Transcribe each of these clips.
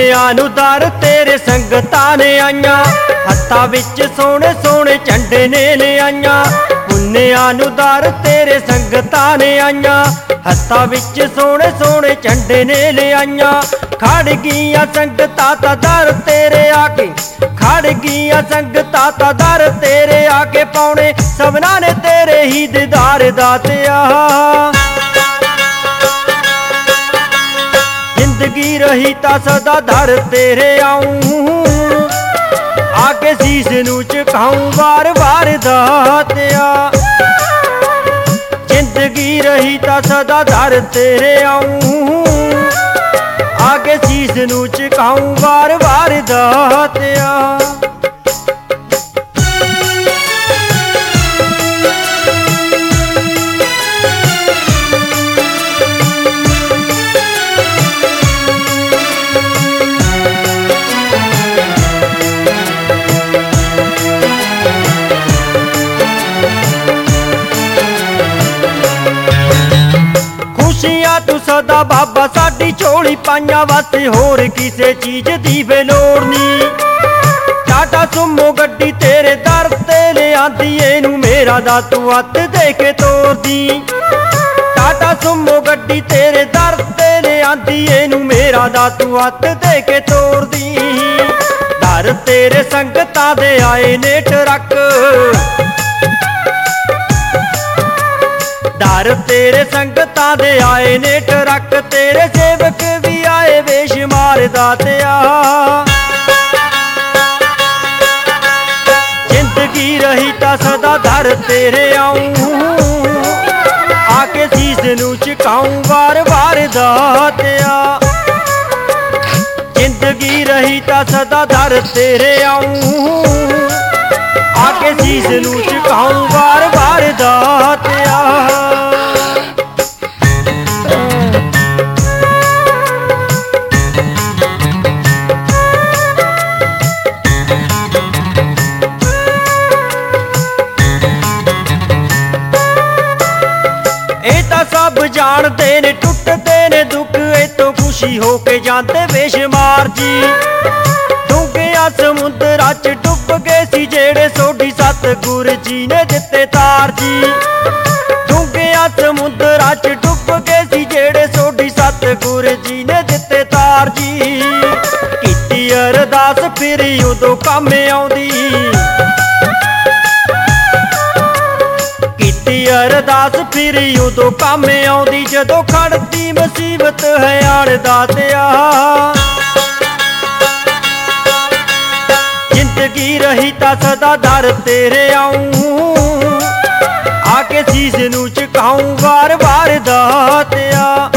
ਪੁੰਨਿਆਂ ਨੂੰ ਦਰ ਤੇਰੇ ਸੰਗਤਾਂ ਨੇ ਆਈਆਂ, ਹੱਥਾਂ ਵਿੱਚ ਸੋਹਣੇ ਸੋਹਣੇ ਝੰਡੇ ਨੇ ਲਿਆਈਆਂ। ਪੁੰਨਿਆਂ ਨੂੰ ਦਰ ਤੇਰੇ ਸੰਗਤਾਂ ਨੇ ਆਈਆਂ, ਹੱਥਾਂ ਵਿੱਚ ਸੋਹਣੇ ਸੋਹਣੇ ਝੰਡੇ ਨੇ ਲਿਆਈਆਂ। ਖੜ ਗਈਆਂ ਸੰਗਤਾਂ ਤਾਂ ਦਰ ਤੇਰੇ ਆ ਕੇ, ਖੜ ਗਈਆਂ ਸੰਗਤਾਂ ਤਾਂ ਦਰ ਤੇਰੇ ਆ ਕੇ, ਪਾਉਣੇ ਸਭਨਾਂ ਨੇ ਤੇਰੇ ਹੀ ਦੀਦਾਰ ਦਾਤਿਆ। ਜ਼ਿੰਦਗੀ ਰਹੀ ਤਾਂ ਸਦਾ ਦਰ ਤੇਰੇ ਆਊਂ, ਆਕੇ ਸੀਸ ਨੂੰ ਝੁਕਾਊਂ ਵਾਰ ਵਾਰ ਦਾਤਿਆ। ਜ਼ਿੰਦਗੀ ਰਹੀ ਤਾਂ ਸਦਾ ਦਰ ਤੇਰੇ ਆਊਂ, ਆਕੇ ਸੀਸ ਨੂੰ ਝੁਕਾਊਂ ਵਾਰ ਵਾਰ ਦਾਤਿਆ। ਖੁਸ਼ੀਆਂ ਤੂੰ ਸਦਾ ਬਾਬਾ ਸਾਡੀ ਝੋਲੀ ਪਾਈਆਂ, ਵਾਸਤੇ ਹੋਰ ਕਿਸੇ ਚੀਜ਼ ਦੀ ਵੇ ਲੋੜ ਨੀ। ਟਾਟਾ ਸੁਮੋ ਗੱਡੀ ਤੇਰੇ ਦਰ ਤੇ ਲਿਆਂਦੀ, ਇਹਨੂੰ ਮੇਰਾ ਦਾ ਤੂੰ ਹੱਥ ਦੇ ਕੇ ਤੋਰਦੀ। ਟਾਟਾ ਸੁਮੋ ਗੱਡੀ ਤੇਰੇ ਦਰ ਤੇ ਲਿਆਂਦੀ, ਇਹਨੂੰ ਮੇਰਾ ਦਾ ਤੂੰ ਹੱਥ ਦੇ ਕੇ ਤੋਰਦੀ। ਦਰ ਤੇਰੇ ਸੰਗਤਾਂ ਦੇ ਆਏ ਨੇ ਟਰੱਕ, ਦਰ ਤੇਰੇ ਸੰਗਤਾਂ ਦੇ ਆਏ ਨੇ ਟਰੱਕ, ਤੇਰੇ ਸੇਵਕ ਵੀ ਆਏ ਬੇਸ਼ੁਮਾਰ ਦਾਤਿਆ। ਜ਼ਿੰਦਗੀ ਰਹੀ ਤਾਂ ਸਦਾ ਦਰ ਤੇਰੇ ਆਊਂ, ਆਕੇ ਸੀਸ ਨੂੰ ਝੁਕਾਊਂ ਵਾਰ ਵਾਰ ਦਾਤਿਆ। ਜ਼ਿੰਦਗੀ ਰਹੀ ਤਾਂ ਸਦਾ ਦਰ ਤੇਰੇ ਆਊਂ, ਆਕੇ ਸੀਸ ਨੂੰ ਝੁਕਾਊਂ ਵਾਰ ਵਾਰ ਦਾਤਿਆ। ਇਹ ਤਾਂ ਸਭ ਜਾਣਦੇ ਨੇ ਟੁੱਟਦੇ ਨੇ ਦੁੱਖ, ਇਤੋਂ ਖੁਸ਼ੀ ਹੋ ਕੇ ਜਾਂਦੇ ਬੇਸ਼ੁਮਾਰ ਜੀ। ਡੂੰਘਿਆਂ ਸਮੁੰਦਰਾਂ 'ਚ ਡੁੱਬ ਗਏ ਸੀ ਜਿਹੜੇ, ਸੋਢੀ ਸਤਿਗੁਰ ਜੀ ਨੇ ਦਿੱਤੇ ਤਾਰ ਜੀ। ਡੂੰਘਿਆਂ ਸਮੁੰਦਰਾਂ 'ਚ ਡੁੱਬ ਗਏ ਸੀ ਜਿਹੜੇ, ਸੋਢੀ ਸਤਿਗੁਰ ਜੀ ਨੇ ਦਿੱਤੇ ਤਾਰ ਜੀ। ਕੀਤੀ ਅਰਦਾਸ ਫਿਰ ਉਦੋਂ ਕੰਮ ਆਉਂਦੀ, ਕੀਤੀ ਅਰਦਾਸ ਫਿਰ ਉਦੋਂ ਕੰਮ ਆਉਂਦੀ, ਜਦੋਂ ਖੜਦੀ ਮੁਸੀਬਤ ਹੈ ਆੜ ਦਾਤਿਆ। ਜ਼ਿੰਦਗੀ ਰਹੀ ਤਾਂ ਸਦਾ ਦਰ ਤੇਰੇ ਆਊਂ, ਆਕੇ ਸੀਸ ਨੂੰ ਝੁਕਾਊਂ ਵਾਰ ਵਾਰ ਦਾਤਿਆ।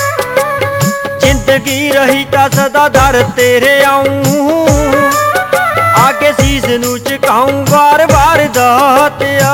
ਜ਼ਿੰਦਗੀ ਰਹੀ ਤਾਂ ਸਦਾ ਦਰ ਤੇਰੇ ਆਊਂ, ਆਕੇ ਸੀਸ ਨੂੰ ਝੁਕਾਊਂ ਵਾਰ ਵਾਰ ਦਾਤਿਆ।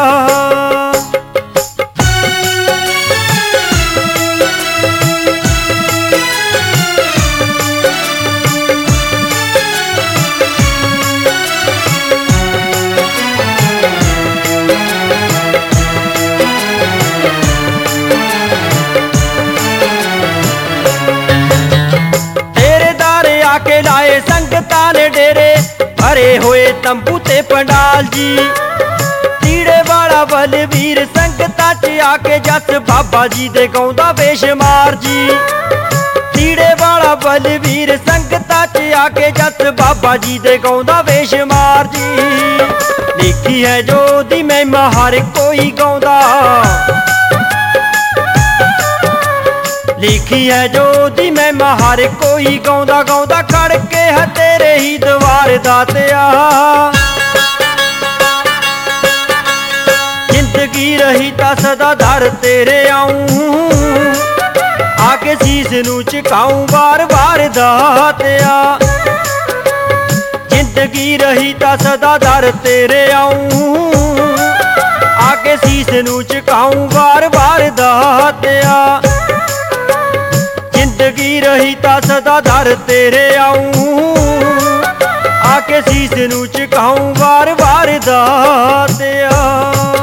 ਕੇ ਲਾਏ ਸੰਗਤਾਂ ਨੇ ਡੇਰੇ, ਭਰੇ ਹੋਏ ਤੰਬੂ ਤੇ ਪੰਡਾਲ ਜੀ। ਤੀੜੇ ਵਾਲਾ ਬਲਵੀਰ ਸੰਗਤਾਂ 'ਚ ਆ ਕੇ ਜਸ ਬਾਬਾ ਜੀ ਦੇ ਗਾਉਂਦਾ ਬੇਸ਼ੁਮਾਰ ਜੀ। ਤੀੜੇ ਵਾਲਾ ਬਲਵੀਰ ਸੰਗਤਾਂ 'ਚ ਆ ਕੇ ਜਸ ਬਾਬਾ ਜੀ ਦੇ ਗਾਉਂਦਾ ਬੇਸ਼ੁਮਾਰ ਜੀ। ਲਿਖੀ ਹੈ ਜੋ ਦੀ ਮਹਿਮਾ ਹਰ ਕੋਈ ਗਾਉਂਦਾ, ਲਿਖੀ ਹੈ ਜੋ ਦੀ ਮਹਿਮਾ ਹਰ ਕੋਈ ਗਾਉਂਦਾ, ਗਾਉਂਦਾ ਖੜ ਕੇ ਹੈ ਤੇਰੇ ਹੀ ਦਵਾਰ ਦਾਤਿਆ। ਜ਼ਿੰਦਗੀ ਰਹੀ ਤਾਂ ਸਦਾ ਦਰ ਤੇਰੇ ਆਊਂ, ਆਕੇ ਸੀਸ ਨੂੰ ਝੁਕਾਊਂ ਵਾਰ ਵਾਰ ਦਾਤਿਆ। ਜ਼ਿੰਦਗੀ ਰਹੀ ਤਾਂ ਸਦਾ ਦਰ ਤੇਰੇ ਆਊਂ, ਆਕੇ ਸੀਸ ਨੂੰ ਝੁਕਾਊਂ ਵਾਰ ਵਾਰ ਦਾਤਿਆ। ਜ਼ਿੰਦਗੀ ਰਹੀ ਤਾਂ ਸਦਾ ਦਰ ਤੇਰੇ ਆਊਂ, ਆਕੇ ਸੀਸ ਨੂੰ ਝੁਕਾਊਂ ਵਾਰ ਵਾਰ ਦਾਤਿਆ।